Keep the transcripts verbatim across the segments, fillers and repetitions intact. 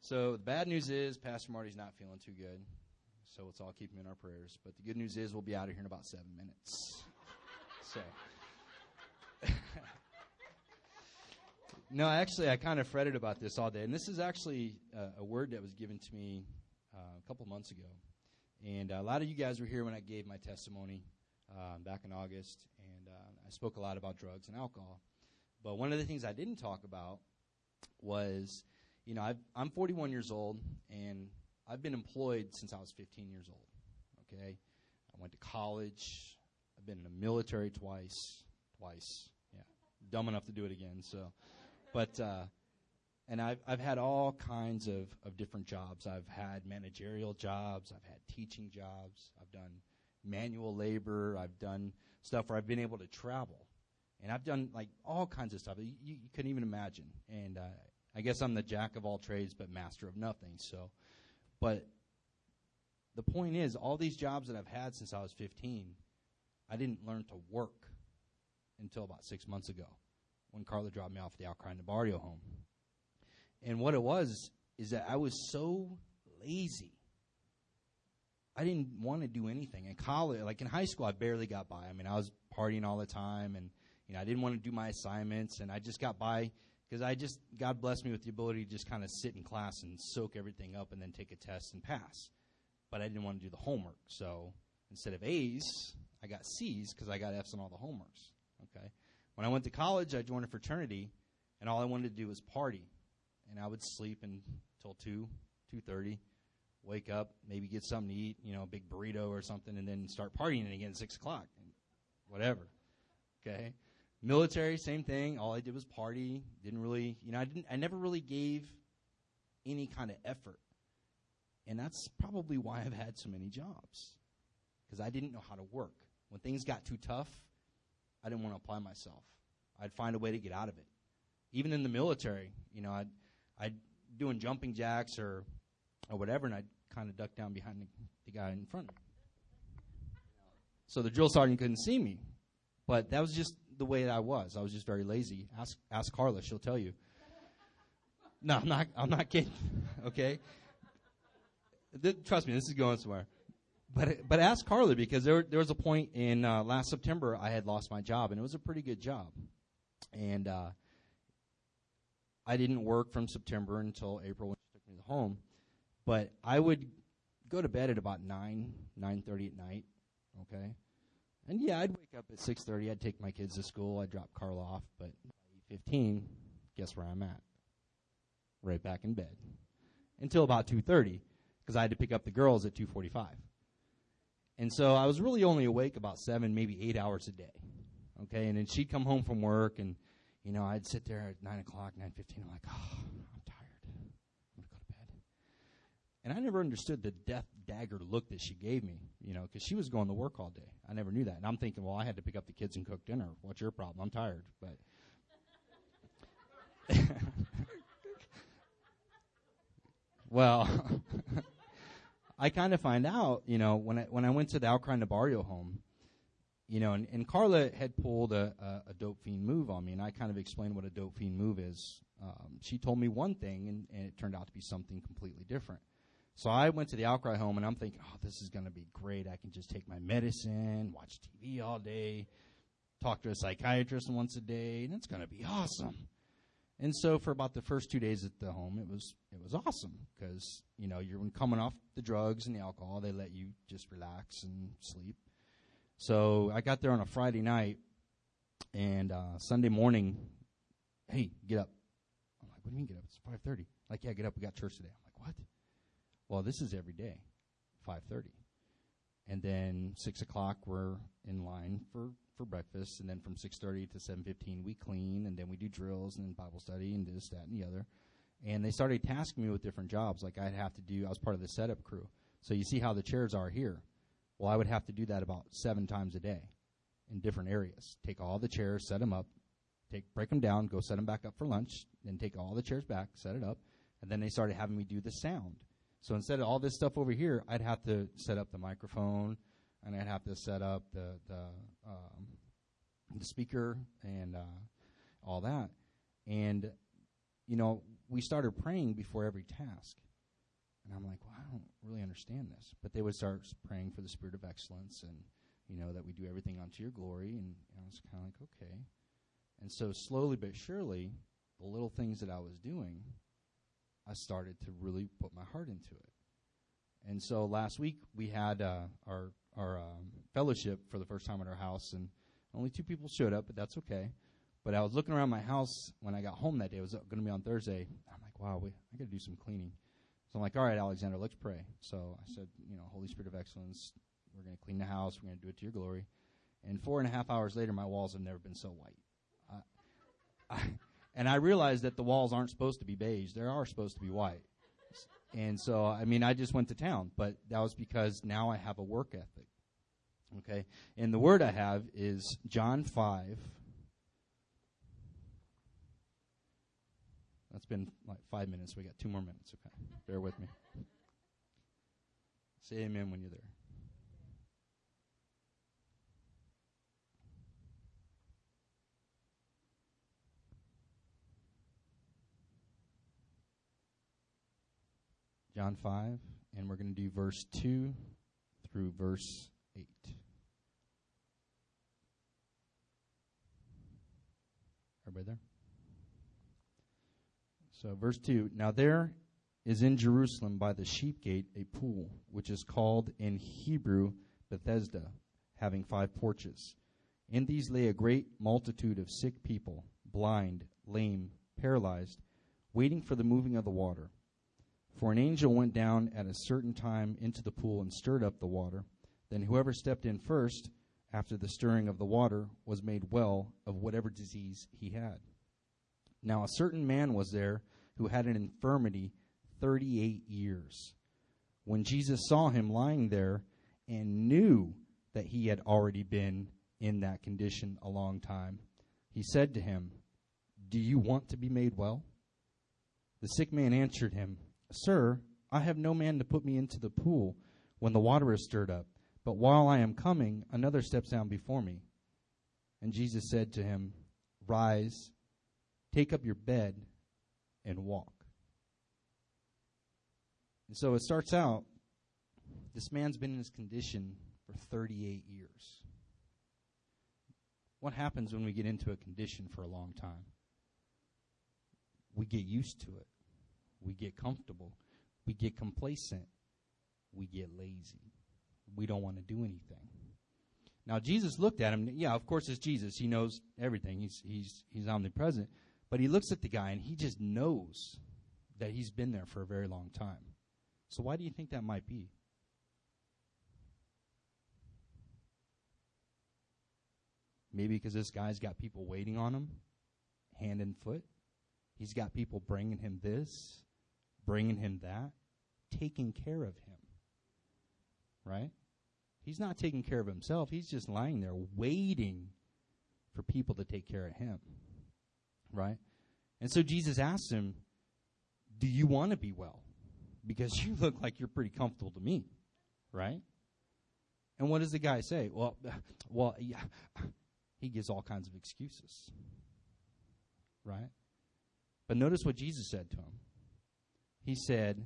So the bad news is Pastor Marty's not feeling too good, so let's all keep him in our prayers. But the good news is we'll be out of here in about seven minutes. So, no, actually, I kind of fretted about this all day, and this is actually uh, a word that was given to me uh, a couple months ago. And uh, a lot of you guys were here when I gave my testimony uh, back in August, and uh, I spoke a lot about drugs and alcohol. But one of the things I didn't talk about was, you know, I've, I'm forty-one years old, and I've been employed since I was fifteen years old, okay? I went to college. I've been in the military twice, twice, yeah. Dumb enough to do it again, so. But, uh, and I've, I've had all kinds of, of different jobs. I've had managerial jobs. I've had teaching jobs. I've done manual labor. I've done stuff where I've been able to travel. And I've done, like, all kinds of stuff you, you couldn't even imagine. And uh, I guess I'm the jack of all trades but master of nothing. So, but the point is, all these jobs that I've had since I was fifteen, I didn't learn to work until about six months ago when Carla dropped me off at the Al Crying Barrio home. And what it was is that I was so lazy. I didn't want to do anything. In college, like in high school, I barely got by. I mean, I was partying all the time, and you know, I didn't want to do my assignments, and I just got by because I just, God blessed me with the ability to just kind of sit in class and soak everything up and then take a test and pass. But I didn't want to do the homework. So instead of A's, I got C's because I got F's on all the homeworks. Okay. When I went to college, I joined a fraternity, and all I wanted to do was party. And I would sleep until two, two thirty, wake up, maybe get something to eat, you know, a big burrito or something, and then start partying again at six o'clock, whatever. Okay. Military, same thing. All I did was party. Didn't really, you know, I didn't. I never really gave any kind of effort, and that's probably why I've had so many jobs, because I didn't know how to work. When things got too tough, I didn't want to apply myself. I'd find a way to get out of it. Even in the military, you know, I'd I'd doing jumping jacks or or whatever, and I'd kind of duck down behind the, the guy in front of me. So the drill sergeant couldn't see me, but that was just the way that I was. I was just very lazy. Ask ask Carla; she'll tell you. No, I'm not. I'm not kidding. Okay. Th- trust me, this is going somewhere. But but ask Carla, because there there was a point in uh, last September I had lost my job, and it was a pretty good job, and uh, I didn't work from September until April when she took me home. But I would go to bed at about nine nine thirty at night. Okay. And, yeah, I'd wake up at six thirty. I'd take my kids to school. I'd drop Carla off. But by eight fifteen, guess where I'm at? Right back in bed. Until about two thirty, because I had to pick up the girls at two forty-five. And so I was really only awake about seven, maybe eight hours a day. Okay? And then she'd come home from work, and, you know, I'd sit there at nine o'clock, nine fifteen. I'm like, oh, I'm tired. I'm going to go to bed. And I never understood the death dagger look that she gave me, you know, because she was going to work all day. I never knew that. And I'm thinking, well, I had to pick up the kids and cook dinner. What's your problem? I'm tired. But, well, I kind of find out, you know, when I when I went to the Al Crying Barrio home, you know, and, and Carla had pulled a, a, a dope fiend move on me, and I kind of explained what a dope fiend move is. Um, she told me one thing, and, and it turned out to be something completely different. So I went to the Al Cry home, and I'm thinking, oh, this is going to be great. I can just take my medicine, watch T V all day, talk to a psychiatrist once a day, and it's going to be awesome. And so for about the first two days at the home, it was it was awesome because, you know, you're coming off the drugs and the alcohol. They let you just relax and sleep. So I got there on a Friday night, and uh, Sunday morning, hey, get up. I'm like, what do you mean get up? It's five thirty. Like, yeah, get up. We got church today. I'm like, what? Well, this is every day, five thirty. And then six o'clock, we're in line for, for breakfast. And then from six thirty to seven fifteen, we clean. And then we do drills and then Bible study and this, that, and the other. And they started tasking me with different jobs. Like I'd have to do, I was part of the setup crew. So you see how the chairs are here. Well, I would have to do that about seven times a day in different areas. Take all the chairs, set them up, take break them down, go set them back up for lunch, then take all the chairs back, set it up. And then they started having me do the sound. So instead of all this stuff over here, I'd have to set up the microphone, and I'd have to set up the the, um, the speaker and uh, all that. And you know, we started praying before every task. And I'm like, well, I don't really understand this. But they would start praying for the spirit of excellence and, you know, that we do everything unto your glory. And I was kind of like, okay. And so slowly but surely, the little things that I was doing, I started to really put my heart into it. And so last week we had uh, our our um, fellowship for the first time at our house, and only two people showed up, but that's okay. But I was looking around my house when I got home that day. It was going to be on Thursday. I'm like, wow, we, I got to do some cleaning. So I'm like, all right, Alexander, let's pray. So I said, you know, Holy Spirit of excellence, we're going to clean the house. We're going to do it to your glory. And four and a half hours later, my walls have never been so white. I, I, and I realized that the walls aren't supposed to be beige. They are supposed to be white. And so, I mean, I just went to town. But that was because now I have a work ethic. Okay? And the word I have is John five. That's been like five minutes. We got two more minutes. Okay. Bear with me. Say amen when you're there. John five, and we're going to do verse two through verse eight. Everybody there? So verse two, now there is in Jerusalem by the sheep gate a pool, which is called in Hebrew Bethesda, having five porches. In these lay a great multitude of sick people, blind, lame, paralyzed, waiting for the moving of the water. For an angel went down at a certain time into the pool and stirred up the water. Then whoever stepped in first, after the stirring of the water, was made well of whatever disease he had. Now a certain man was there who had an infirmity thirty-eight years. When Jesus saw him lying there and knew that he had already been in that condition a long time, he said to him, "Do you want to be made well?" The sick man answered him, "Sir, I have no man to put me into the pool when the water is stirred up, but while I am coming, another steps down before me." And Jesus said to him, "Rise, take up your bed, and walk." And so it starts out, this man's been in this condition for thirty-eight years. What happens when we get into a condition for a long time? We get used to it. We get comfortable. We get complacent. We get lazy. We don't want to do anything. Now, Jesus looked at him. Yeah, of course, it's Jesus. He knows everything. He's he's he's omnipresent. But he looks at the guy, and he just knows that he's been there for a very long time. So why do you think that might be? Maybe because this guy's got people waiting on him, hand and foot. He's got people bringing him this, bringing him that, taking care of him. Right? He's not taking care of himself. He's just lying there waiting for people to take care of him. Right? And so Jesus asks him, "Do you want to be well? Because you look like you're pretty comfortable to me." Right? And what does the guy say? Well, well, yeah. He gives all kinds of excuses. Right? But notice what Jesus said to him. He said,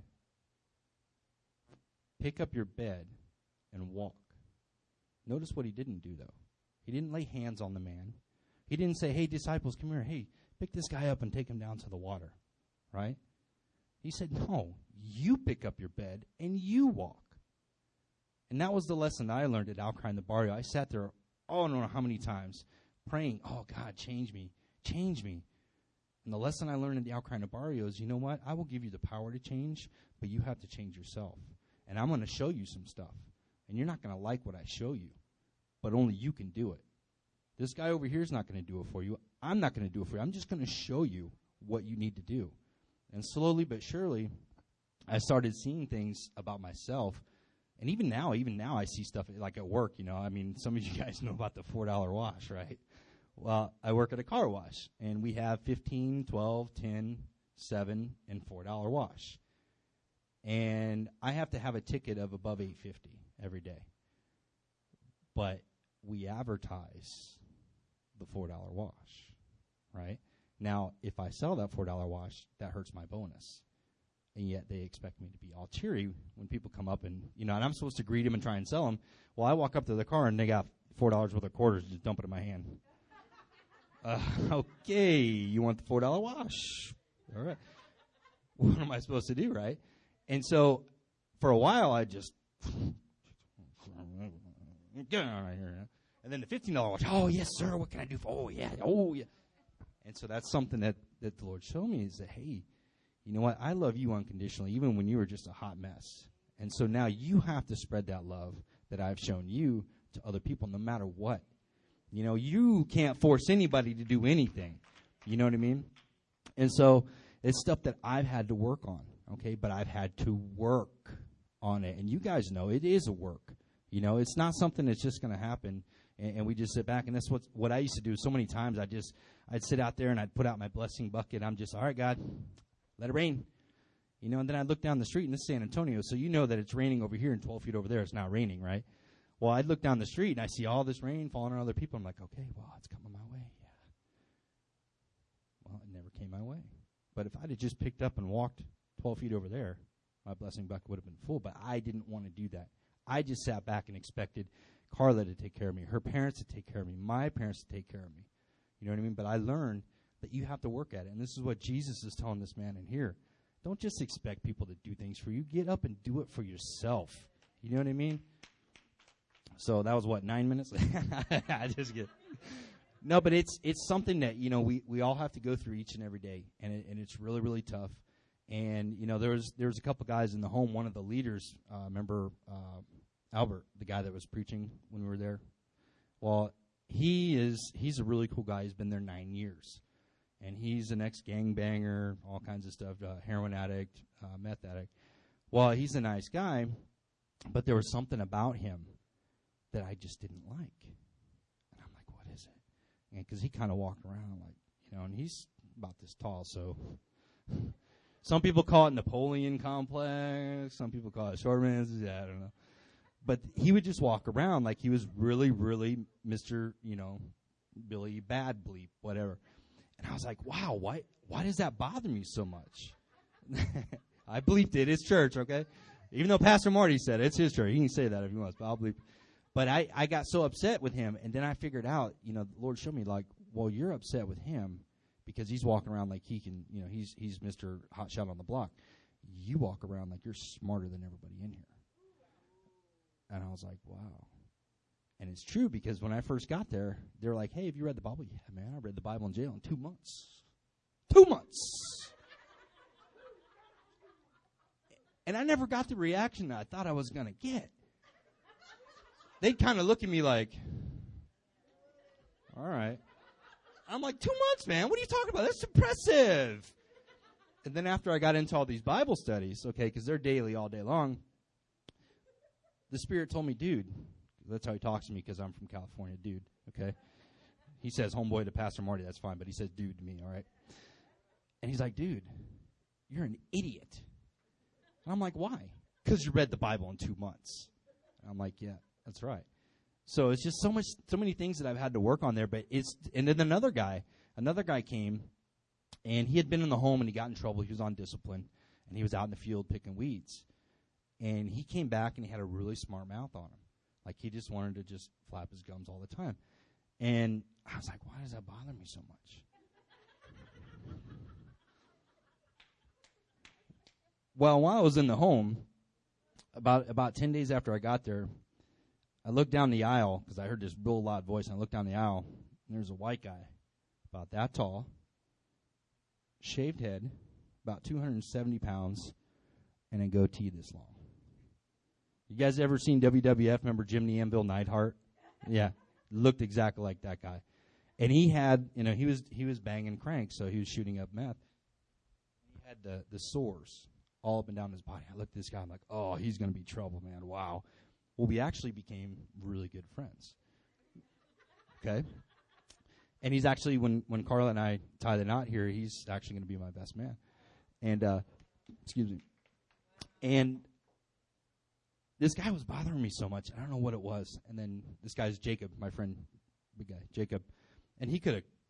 "Pick up your bed and walk." Notice what he didn't do, though. He didn't lay hands on the man. He didn't say, "Hey, disciples, come here. Hey, pick this guy up and take him down to the water." Right? He said, "No, you pick up your bed and you walk." And that was the lesson that I learned at Alcry in the Barrio. I sat there, oh, I don't know how many times, praying, "Oh, God, change me, change me." And the lesson I learned in the Alcry in the Barrio is, you know what? I will give you the power to change, but you have to change yourself. And I'm going to show you some stuff. And you're not going to like what I show you, but only you can do it. This guy over here is not going to do it for you. I'm not going to do it for you. I'm just going to show you what you need to do. And slowly but surely, I started seeing things about myself. And even now, even now I see stuff like at work, you know. I mean, some of you guys know about the four dollar wash, right? Well, I work at a car wash, and we have fifteen, twelve, ten, seven, and four dollar wash. And I have to have a ticket of above eight fifty every day. But we advertise the four dollar wash, right? Now, if I sell that four dollar wash, that hurts my bonus. And yet they expect me to be all cheery when people come up and, you know, and I'm supposed to greet them and try and sell them. Well, I walk up to the car and they got four dollars worth of quarters and just dump it in my hand. Uh, okay, you want the four dollar wash. All right. What am I supposed to do, right? And so for a while I just, get on right here. And then the fifteen dollar wash, oh, yes, sir, what can I do for, oh, yeah, oh, yeah. And so that's something that, that the Lord showed me is that, hey, you know what? I love you unconditionally, even when you were just a hot mess. And so now you have to spread that love that I've shown you to other people, no matter what. You know, you can't force anybody to do anything. You know what I mean? And so it's stuff that I've had to work on, okay? But I've had to work on it. And you guys know it is a work. You know, it's not something that's just going to happen and, and we just sit back. And that's what, what I used to do so many times. I just, I'd sit out there and I'd put out my blessing bucket. I'm just, all right, God, let it rain. You know, and then I'd look down the street, and this is San Antonio, so you know that it's raining over here and twelve feet over there. It's not raining, right? Well, I'd look down the street, and I see all this rain falling on other people. I'm like, okay, well, it's coming my way. Yeah. Well, it never came my way. But if I'd have just picked up and walked twelve feet over there, my blessing bucket would have been full. But I didn't want to do that. I just sat back and expected Carla to take care of me, her parents to take care of me, my parents to take care of me. You know what I mean? But I learned that you have to work at it. And this is what Jesus is telling this man in here. Don't just expect people to do things for you. Get up and do it for yourself. You know what I mean? So that was, what, nine minutes? I just get... No, but it's it's something that, you know, we, we all have to go through each and every day. And it, and it's really, really tough. And, you know, there was, there was a couple guys in the home. One of the leaders, uh, remember uh, Albert, the guy that was preaching when we were there? Well, he is he's a really cool guy. He's been there nine years. And he's an ex-gangbanger, all kinds of stuff, uh, heroin addict, uh, meth addict. Well, he's a nice guy, but there was something about him that I just didn't like. And I'm like, what is it? And because he kind of walked around like, you know, and he's about this tall, so some people call it Napoleon complex. Some people call it short man. Yeah, I don't know. But he would just walk around like he was really, really Mister, you know, Billy Bad Bleep, whatever. And I was like, wow, why why does that bother me so much? I bleeped it. It's church, okay? Even though Pastor Marty said it, it's his church. He can say that if he wants, but I'll bleep. But I, I got so upset with him, and then I figured out, you know, the Lord showed me, like, well, you're upset with him because he's walking around like he can, you know, he's he's Mister Hotshot on the block. You walk around like you're smarter than everybody in here. And I was like, wow. And it's true because when I first got there, they were like, hey, have you read the Bible? Yeah, man, I read the Bible in jail in two months. Two months. And I never got the reaction that I thought I was going to get. They'd kind of look at me like, all right. I'm like, two months, man. What are you talking about? That's impressive. And then after I got into all these Bible studies, okay, because they're daily all day long, the Spirit told me, dude, that's how he talks to me because I'm from California, dude, okay? He says homeboy to Pastor Marty, that's fine, but he says dude to me, all right? And he's like, dude, you're an idiot. And I'm like, why? Because you read the Bible in two months. And I'm like, yeah, that's right. So it's just so much, so many things that I've had to work on there, but it's, and then another guy, another guy came, and he had been in the home, and he got in trouble. He was on discipline, and he was out in the field picking weeds. And he came back, and he had a really smart mouth on him. Like, he just wanted to just flap his gums all the time. And I was like, why does that bother me so much? Well, while I was in the home, about about ten days after I got there, I looked down the aisle, because I heard this real loud voice, and I looked down the aisle, and there's a white guy, about that tall, shaved head, about two hundred seventy pounds, and a goatee this long. You guys ever seen W W F? Remember Jim Neanville Neidhart? Yeah, looked exactly like that guy. And he had, you know, he was he was banging cranks, so he was shooting up meth. He had the, the sores all up and down his body. I looked at this guy, I'm like, oh, he's going to be trouble, man. Wow. Well, we actually became really good friends. Okay? And he's actually, when, when Carla and I tie the knot here, he's actually going to be my best man. And, uh, excuse me. And this guy was bothering me so much. I don't know what it was. And then this guy's Jacob, my friend, big guy, Jacob. And he could have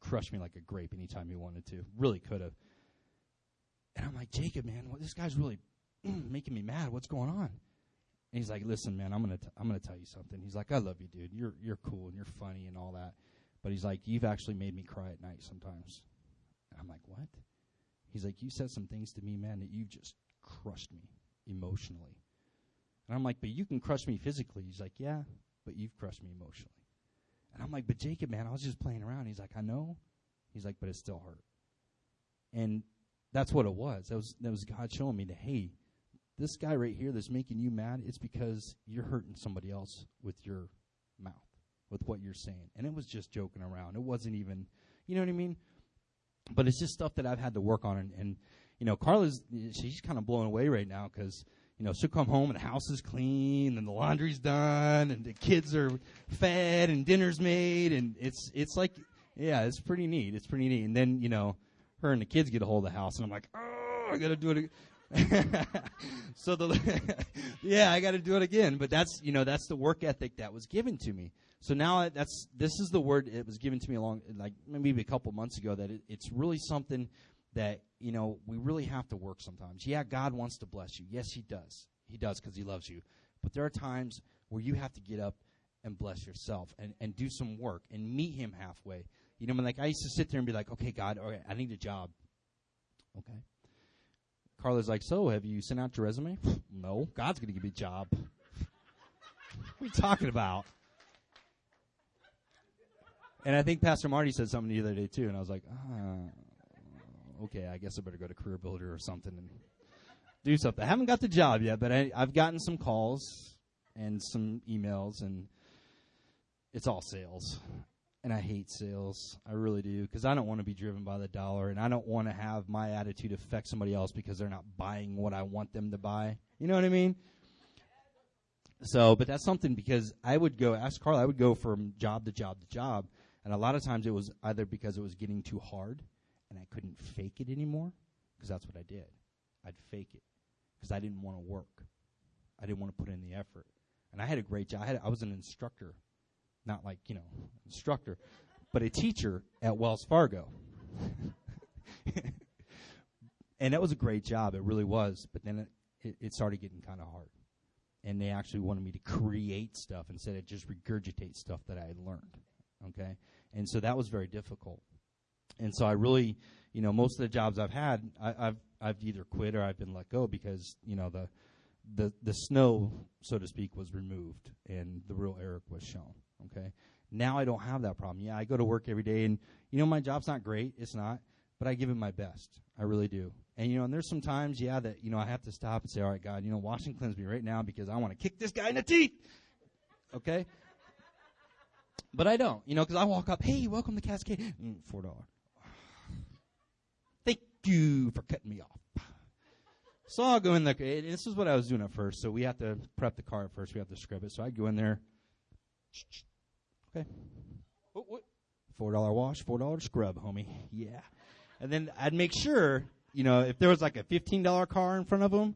crush me like a grape anytime he wanted to. Really could have. And I'm like, Jacob, man, well, this guy's really making me mad. What's going on? And he's like, listen, man, I'm gonna t- I'm gonna tell you something. He's like, I love you, dude. You're you're cool and you're funny and all that. But he's like, you've actually made me cry at night sometimes. And I'm like, what? He's like, you said some things to me, man, that you've just crushed me emotionally. And I'm like, but you can crush me physically. He's like, yeah, but you've crushed me emotionally. And I'm like, but Jacob, man, I was just playing around. He's like, I know. He's like, but it still hurt. And that's what it was. That was that was God showing me that, hey, this guy right here that's making you mad, it's because you're hurting somebody else with your mouth, with what you're saying. And it was just joking around. It wasn't even, you know what I mean? But it's just stuff that I've had to work on. And, and you know, Carla's, she's kind of blown away right now because, you know, she'll come home and the house is clean and the laundry's done and the kids are fed and dinner's made. And it's it's like, yeah, it's pretty neat. It's pretty neat. And then, you know, her and the kids get a hold of the house. And I'm like, oh, I got to do it again. so, the yeah, I got to do it again. But that's, you know, that's the work ethic that was given to me. So now that's this is the word that was given to me along, like maybe a couple months ago, that it, it's really something that, you know, we really have to work sometimes. Yeah, God wants to bless you. Yes, he does. He does because he loves you. But there are times where you have to get up and bless yourself and, and do some work and meet him halfway. You know, I mean, like I used to sit there and be like, okay, God, all right, I need a job. Okay. Carla's like, so have you sent out your resume? No. God's going to give me a job. What are you talking about? And I think Pastor Marty said something the other day, too, and I was like, ah, okay, I guess I better go to Career Builder or something and do something. I haven't got the job yet, but I, I've gotten some calls and some emails, and it's all sales. And I hate sales. I really do, because I don't want to be driven by the dollar, and I don't want to have my attitude affect somebody else because they're not buying what I want them to buy. You know what I mean? So, but that's something, because I would go, ask Carla, I would go from job to job to job, and a lot of times it was either because it was getting too hard and I couldn't fake it anymore, because that's what I did. I'd fake it because I didn't want to work. I didn't want to put in the effort. And I had a great job. I, had, I was an instructor, not like, you know, instructor, but a teacher at Wells Fargo. And that was a great job. It really was. But then it, it, it started getting kind of hard. And they actually wanted me to create stuff instead of just regurgitate stuff that I had learned. Okay? And so that was very difficult. And so I really, you know, most of the jobs I've had, I, I've I've either quit or I've been let go because, you know, the the the snow, so to speak, was removed and the real Eric was shown. Okay? Now I don't have that problem. Yeah, I go to work every day, and, you know, my job's not great. It's not. But I give it my best. I really do. And, you know, and there's some times, yeah, that, you know, I have to stop and say, all right, God, you know, wash and cleanse me right now because I want to kick this guy in the teeth. Okay? But I don't, you know, because I walk up, hey, welcome to Cascade. Mm, four dollars. Thank you for cutting me off. So I'll go in there. This is what I was doing at first. So we have to prep the car at first. We have to scrub it. So I'd go in there. Okay. Oh, what? four dollars wash, four dollars scrub, homie. Yeah. And then I'd make sure, you know, if there was like a fifteen dollars car in front of them,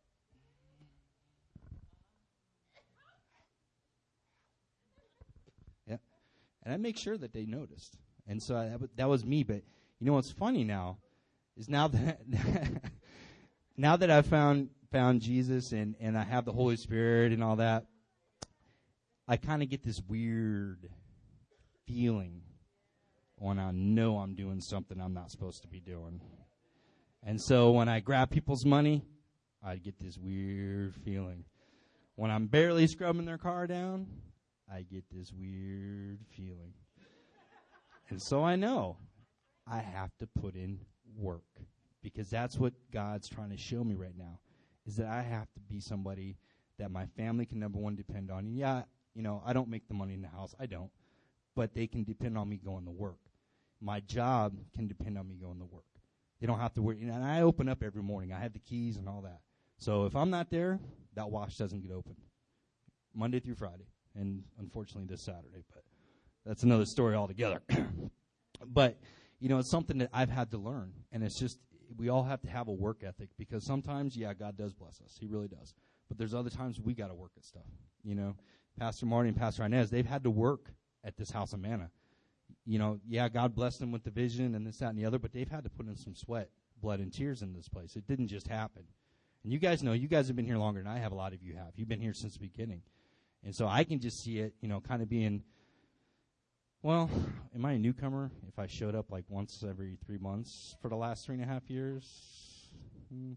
yeah, and I'd make sure that they noticed. And so I, that, w- that was me. But you know what's funny now is now that now that I've found found Jesus and, and I have the Holy Spirit and all that, I kind of get this weird feeling when I know I'm doing something I'm not supposed to be doing. And so when I grab people's money, I get this weird feeling. When I'm barely scrubbing their car down, I get this weird feeling. And so I know I have to put in work, because that's what God's trying to show me right now, is that I have to be somebody that my family can, number one, depend on. And yeah, you know, I don't make the money in the house. I don't. But they can depend on me going to work. My job can depend on me going to work. They don't have to worry. And I open up every morning. I have the keys and all that. So if I'm not there, that wash doesn't get opened. Monday through Friday. And unfortunately this Saturday. But that's another story altogether. But, you know, it's something that I've had to learn. And it's just, we all have to have a work ethic. Because sometimes, yeah, God does bless us. He really does. But there's other times we got to work at stuff. You know, Pastor Marty and Pastor Inez, they've had to work at this House of Manna. you know, yeah, God blessed them with the vision and this, that, and the other, but they've had to put in some sweat, blood, and tears in this place. It didn't just happen. And you guys know, you guys have been here longer than I have. A lot of you have. You've been here since the beginning. And so I can just see it, you know, kind of being, well, am I a newcomer if I showed up like once every three months for the last three and a half years? Hmm.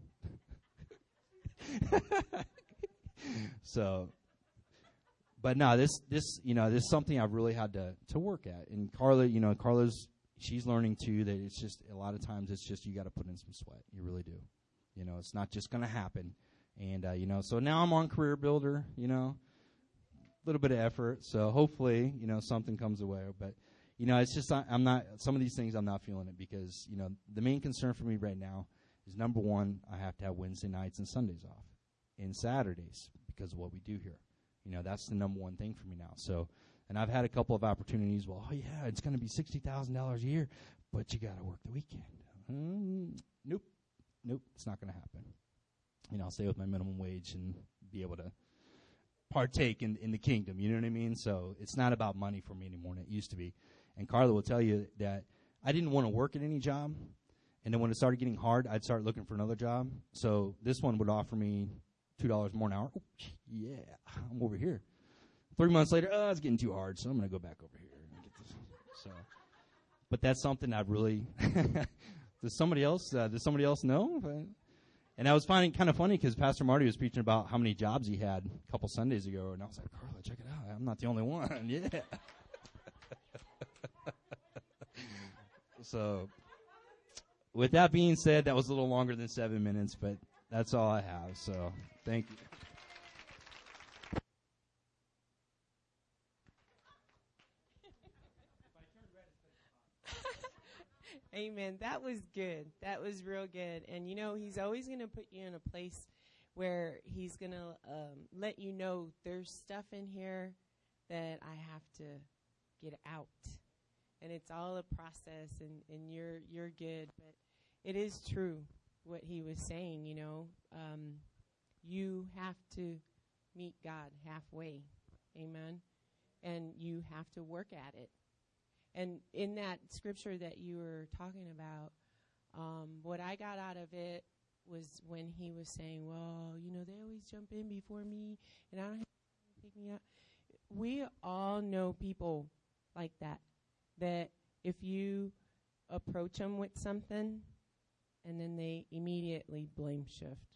So, but no, this, this, you know, this is something I've really had to, to work at. And Carla, you know, Carla's, she's learning too that it's just, a lot of times it's just, you got to put in some sweat. You really do. You know, it's not just going to happen. And, uh, you know, so now I'm on Career Builder, you know, a little bit of effort. So hopefully, you know, something comes away. But, you know, it's just, I, I'm not, some of these things I'm not feeling it because, you know, the main concern for me right now is number one, I have to have Wednesday nights and Sundays off and Saturdays because of what we do here. You know, that's the number one thing for me now. So, and I've had a couple of opportunities. Well, oh, yeah, it's going to be sixty thousand dollars a year, but you got to work the weekend. Mm, nope. Nope, it's not going to happen. You know, I'll stay with my minimum wage and be able to partake in, in the kingdom. You know what I mean? So it's not about money for me anymore than it used to be. And Carla will tell you that I didn't want to work at any job. And then when it started getting hard, I'd start looking for another job. So this one would offer me two dollars more an hour. Oh, yeah, I'm over here. Three months later, oh, it's getting too hard, so I'm going to go back over here. And get this. So, but that's something I've really... Does somebody else, uh, does somebody else know? And I was finding kind of funny because Pastor Marty was preaching about how many jobs he had a couple Sundays ago. And I was like, Carla, check it out. I'm not the only one. Yeah. So with that being said, that was a little longer than seven minutes, but that's all I have. So thank you. Amen. That was good. That was real good. And, you know, he's always going to put you in a place where he's going to um, let you know there's stuff in here that I have to get out. And it's all a process, and, and you're you're good. But it is true what he was saying, you know. Um, you have to meet God halfway. Amen. And you have to work at it. And in that scripture that you were talking about, um, what I got out of it was when he was saying, well, you know, they always jump in before me, and I don't have to pick me up. We all know people like that, that if you approach them with something, and then they immediately blame shift.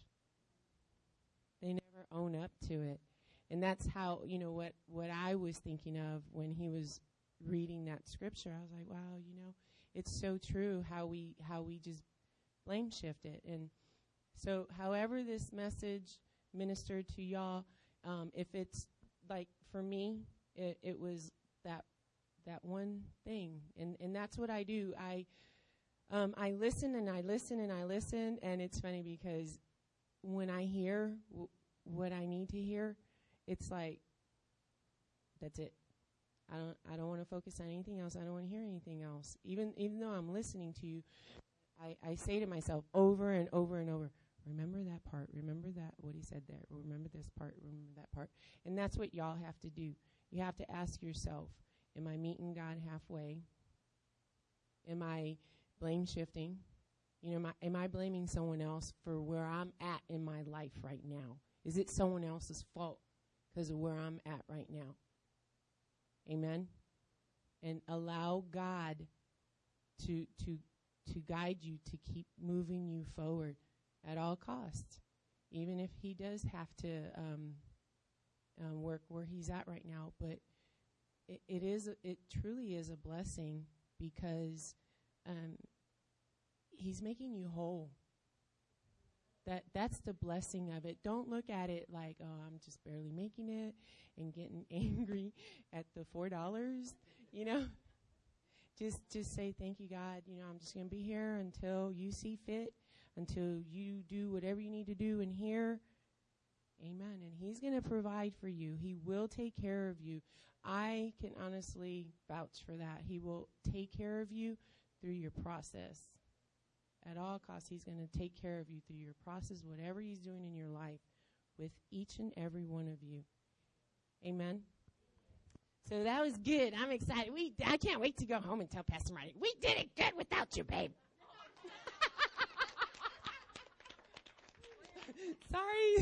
They never own up to it. And that's how, you know, what, what I was thinking of when he was reading that scripture. I was like, wow, you know, it's so true how we how we just blame shift it. And so however this message ministered to y'all, um, if it's like for me, it, it was that that one thing. And, and that's what I do. I um, I listen and I listen and I listen, and it's funny because when I hear w- what I need to hear, it's like, that's it. I don't I don't want to focus on anything else. I don't want to hear anything else. Even even though I'm listening to you, I, I say to myself over and over and over, remember that part, remember that, what he said there, remember this part, remember that part. And that's what y'all have to do. You have to ask yourself, am I meeting God halfway? Am I blame shifting? You know, am I, am I blaming someone else for where I'm at in my life right now? Is it someone else's fault because of where I'm at right now? Amen. And allow God to to to guide you, to keep moving you forward at all costs, even if he does have to um, um, work where he's at right now. But it, it is a, it truly is a blessing because um, he's making you whole. That that's the blessing of it. Don't look at it like, oh, I'm just barely making it and getting angry at the four dollars, you know. Just just say, thank you, God. You know, I'm just going to be here until you see fit, until you do whatever you need to do in here. Amen. And he's going to provide for you. He will take care of you. I can honestly vouch for that. He will take care of you through your process. At all costs, he's going to take care of you through your process, whatever he's doing in your life, with each and every one of you. Amen. So that was good. I'm excited. We I can't wait to go home and tell Pastor Marty, we did it good without you, babe. Sorry.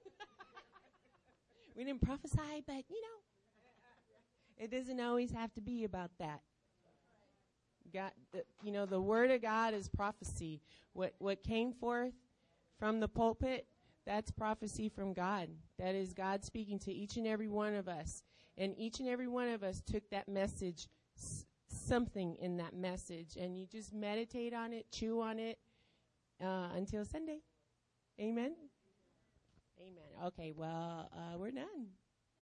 We didn't prophesy, but, you know, it doesn't always have to be about that. God, the, you know, the Word of God is prophecy. What what came forth from the pulpit, that's prophecy from God. That is God speaking to each and every one of us. And each and every one of us took that message, s- something in that message, and you just meditate on it, chew on it uh, until Sunday. Amen? Amen. Okay, well, uh, we're done.